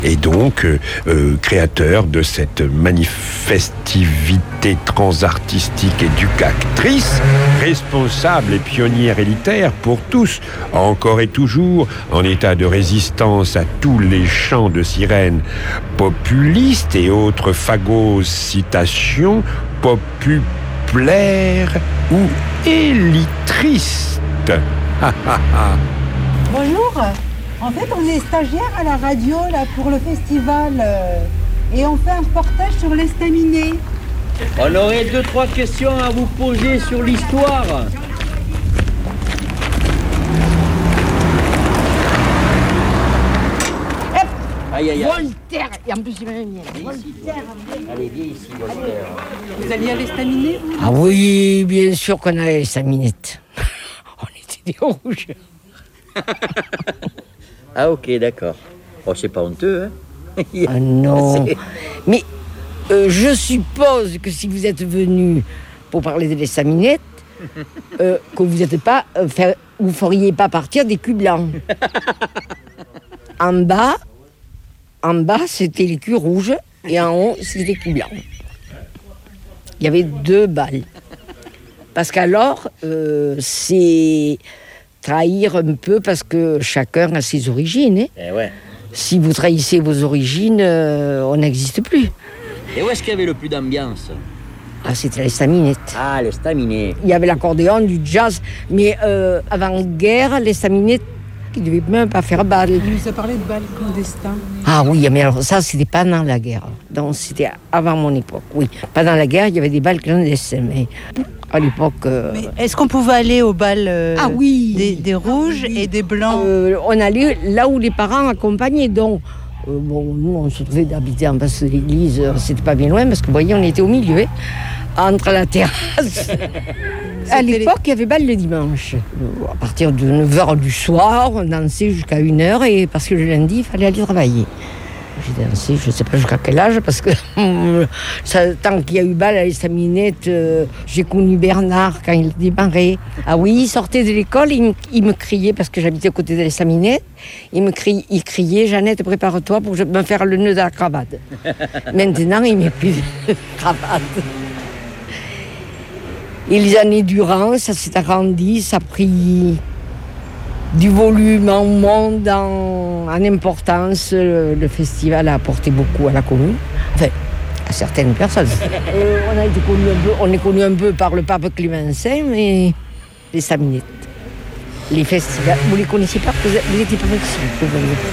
et donc créateur de cette manifestivité transartistique éducatrice, responsable et pionnière élitaire pour tous, encore et toujours en état de résistance à tous les chants de sirènes populistes et autres phagocytations populaires ou élitristes. Bonjour. En fait, on est stagiaires à la radio là, pour le festival et on fait un reportage sur l'estaminet. On aurait 2-3 questions à vous poser sur l'histoire. Aïe, aïe, aïe. Voltaire. Et en plus, il m'a mis Voltaire. Allez, viens ici, Voltaire. Vous alliez à l'estaminet, vous? Ah oui, bien sûr qu'on allait à l'estaminet. On était des rouges. Ah ok, d'accord. Oh, c'est pas honteux, hein? Ah non. Mais je suppose que si vous êtes venu pour parler de l'estaminet, que vous n'êtes pas, vous feriez pas partir des culs blancs. En bas, c'était les culs rouges et en haut, c'était les culs blancs. Il y avait 2 balles. Parce qu'alors, c'est trahir un peu parce que chacun a ses origines. Hein. Eh ouais. Si vous trahissez vos origines, on n'existe plus. Et où est-ce qu'il y avait le plus d'ambiance? Ah, c'était l'estaminet. Ah, l'estaminet. Il y avait l'accordéon, du jazz, mais avant-guerre, l'estaminet, qui ne devait même pas faire bal. Il nous a parlé de bal clandestin. Ah oui, mais alors ça, c'était pendant la guerre. Donc c'était avant mon époque, oui. Pendant la guerre, il y avait des bals clandestins, mais à l'époque... Mais est-ce qu'on pouvait aller au bal ah oui, des rouges et des blancs? On allait là où les parents accompagnaient, donc... bon, nous, on se trouvait d'habiter en face de l'église, c'était pas bien loin, parce que vous voyez, on était au milieu, entre la terrasse. À l'époque, il y avait bal le dimanche. À partir de 9h du soir, on dansait jusqu'à 1h, et parce que le lundi, il fallait aller travailler. J'ai dansé, je ne sais pas jusqu'à quel âge, parce que tant qu'il y a eu bal à l'estaminet, j'ai connu Bernard quand il démarrait. Ah oui, il sortait de l'école, il me criait, parce que j'habitais à côté de l'estaminet, il criait « Jeannette, prépare-toi pour me faire le nœud de la cravate ». Maintenant, il ne met plus de cravate. Et les années durant, ça s'est agrandi, ça a pris du volume en monde, en importance. Le festival a apporté beaucoup à la commune, enfin, à certaines personnes. On est connu un peu par le pape Clément V, mais les staminettes, les festivals, vous ne les connaissez pas, vous n'étiez pas ici.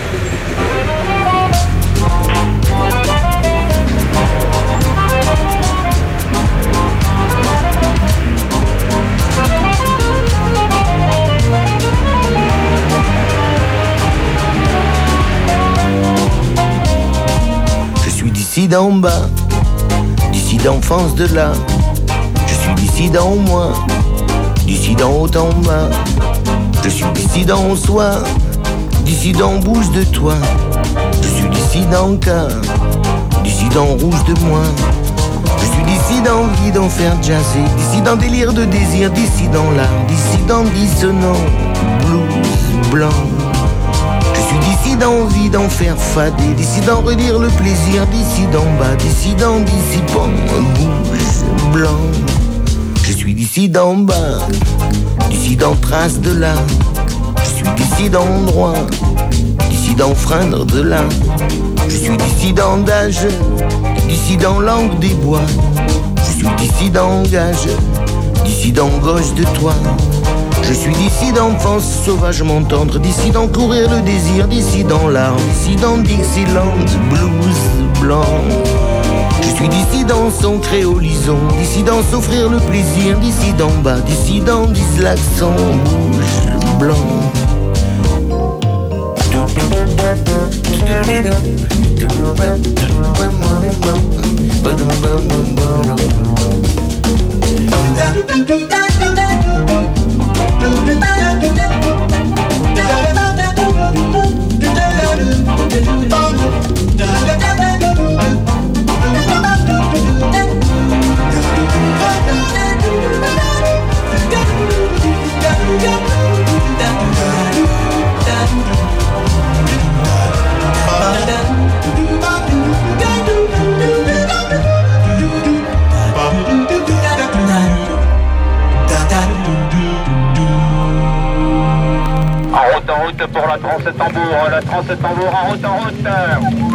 D'ici d'en bas, d'ici d'enfance de là, je suis d'ici d'en moi, d'ici d'en haut en bas, je suis d'ici d'en soi, d'ici d'en bouge de toi, je suis d'ici d'en cas, d'ici d'en rouge de moi, je suis d'ici d'envie d'en faire jazzer, d'ici d'en délire de désir, d'ici d'en larmes, d'ici d'en dissonant, blues blanc. Je suis d'ici d'envie d'en faire fader, d'ici d'en redire le plaisir, d'ici d'en bas, d'ici d'en dissipant, bouge blanc. Je suis d'ici d'en bas, d'ici d'en trace de là. Je suis d'ici d'endroit, d'ici d'en freindre de là. Je suis d'ici d'en d'âge, d'ici d'en langue des bois. Je suis d'ici d'en gage, d'ici d'en gauche de toi. Je suis d'ici d'enfance sauvagement tendre, d'ici d'en courir le désir, d'ici dans l'arme, d'ici dans Dixieland, blues blanc. Je suis d'ici dans son créolison, d'ici dans s'offrir le plaisir, d'ici d'en bas, d'ici dans l'accent, bouge blanc. en route pour la Transe Tambour. La Transe Tambour en route, en route.